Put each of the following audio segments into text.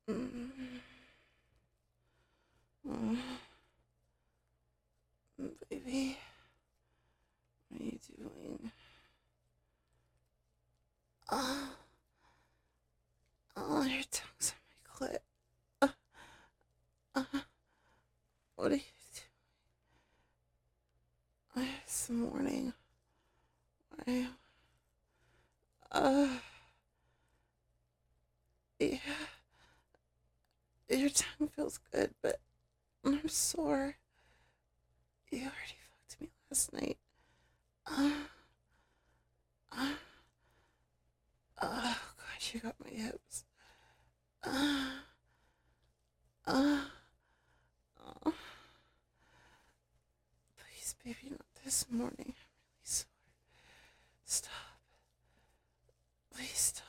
Mm, oh, baby, what are you doing? Oh, oh, your tongue's on my clit. Uh, uh, what are you doing? It's morning. I, uh, yeah, your tongue feels good, but I'm sore. You already fucked me last night. Uh, uh, oh, God, you got my hips. Uh, uh, uh, please, baby, not this morning. I'm really sore. Stop. Please stop.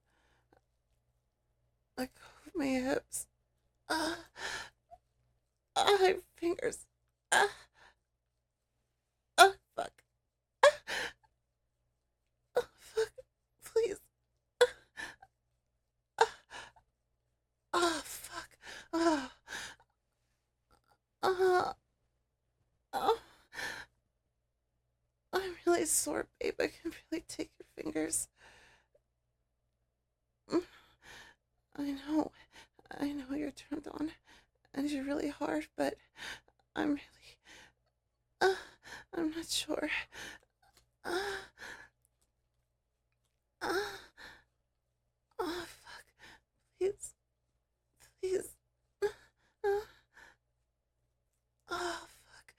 Let go of my hips. Uh, my fingers. Uh, fuck. Fuck. Please. Uh, fuck. Uh, uh, uh, I'm really sore, babe. I can really take your fingers. Mm, I know. I know you're turned on and you're really hard, but I'm really. Uh, I'm not sure. Uh, uh, fuck. Please. Please. Uh, fuck.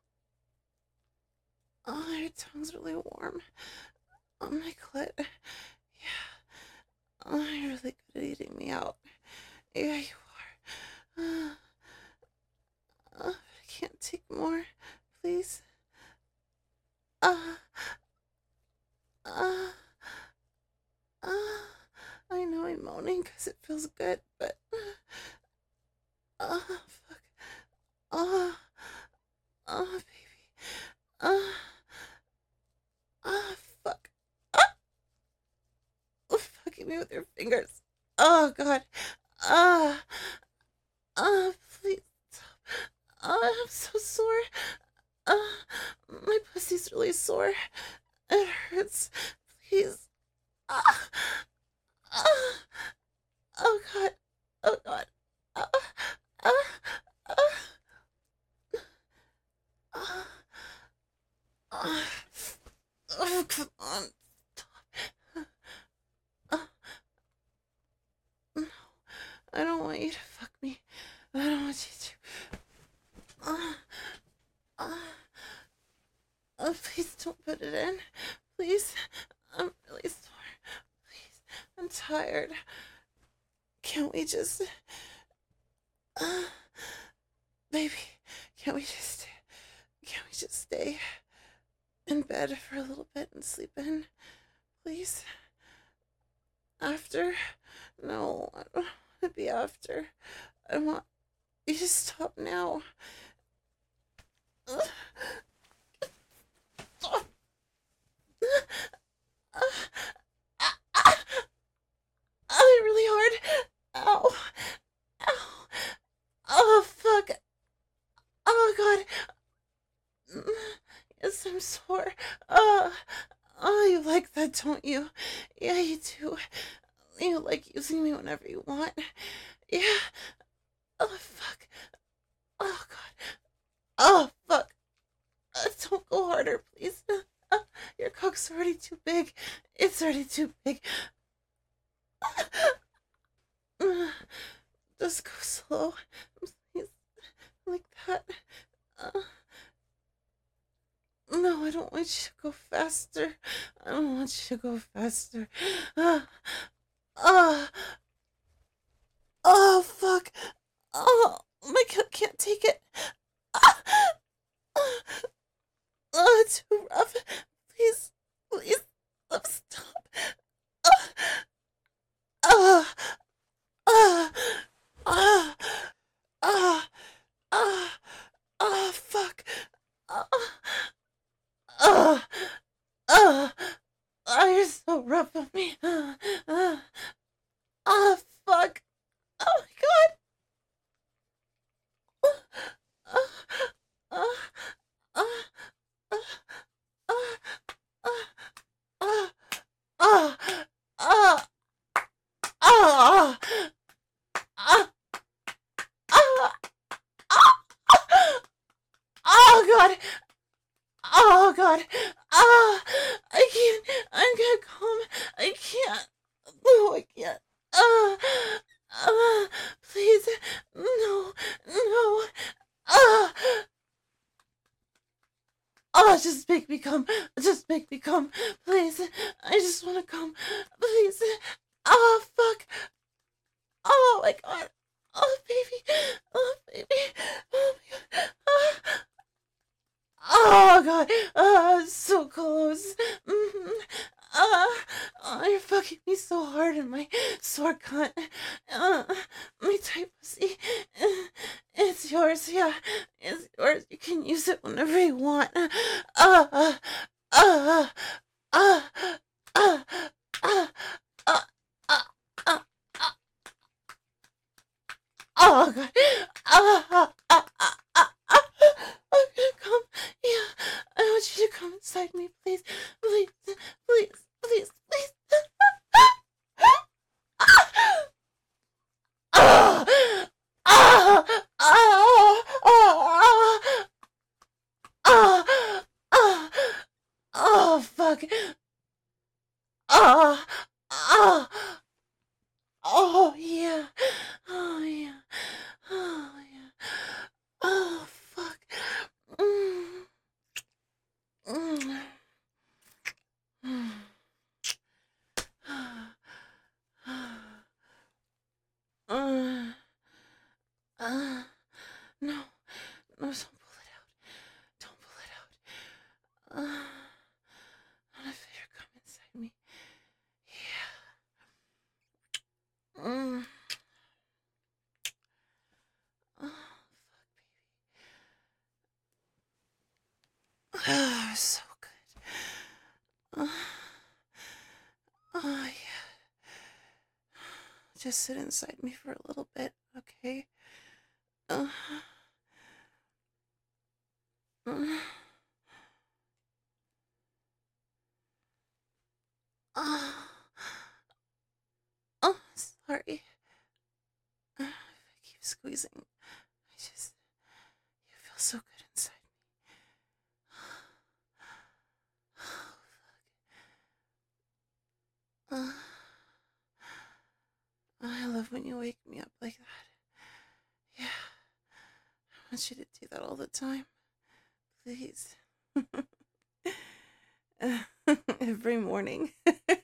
Oh, your tongue's really warm. On my clit. Yeah. Oh, you're really good at eating me out. Yeah, you are. I can't take more. Please. Uh, uh, uh. I know I'm moaning because it feels good, but. Fuck. Uh, baby. Uh, fuck. Fucking me with your fingers. Oh, God. Uh, please stop. I'm so sore. Uh, my pussy's really sore. It hurts. Please. Uh, uh, oh, God. Oh, God. Uh, uh, uh, uh, uh, oh, come on. Uh, no, I don't want you to fuck me. I don't want you to. Uh, please don't put it in. Please. I'm really sore. Please. I'm tired. Can't we just. Uh, baby, can't we just. Can't we just stay in bed for a little bit and sleep in? Please? After? No, I don't want to be after. I want you to stop now. Uh, uh, uh, really hard. Ow. Ow. Oh, fuck. Oh, God. Yes, I'm sore. You like that, don't you? Yeah, you do. You like using me whenever you want. Yeah. Oh, fuck. Oh, God. Oh, fuck. Don't go harder, please. Your cock's already too big. It's already too big. Just go slow. Please. Like that. Uh, no, I don't want you to go faster. I don't want you to go faster. Uh, uh, fuck. Oh, my cat can't take it. It's too rough. Please, please, stop. Uh, uh, uh, uh, uh, fuck. Uh, uh, uh, you're so rough on me. Fuck. Oh my I can't. I'm gonna come. I can't. No, I can't. Uh, Please. No. No. Uh, just make me come. Just make me come. Please. I just want to come. Please. Fuck. Oh my god. Oh, baby. Oh, baby. Oh my god. Oh god. So close. Oh, you're fucking me so hard in my sore cunt. Uh, my tight pussy. It's yours, yeah. It's yours. You can use it whenever you want. Uh, uh, uh, uh, uh, uh, uh, uh, oh god. I'm gonna come. Yeah. I want you to come inside me, please. Please. Please. Please. Please. Ah! Ah! Ah! Ah! Ah! Ah! Oh, fuck. Ah! Ah! Oh, yeah. Oh, yeah. Oh, yeah. Oh, fuck. Mm. Mm. Mm. Uh, uh, no, no, don't pull it out. Don't pull it out. I want to feel your come inside me. Yeah. Oh, fuck, baby. So good. Yeah. Just sit inside me for a little bit, okay? Uh, uh, uh, sorry. If I keep squeezing, you feel so good inside me. I love when you wake me up like that. Yeah, I want you to do that all the time. Please. Every morning.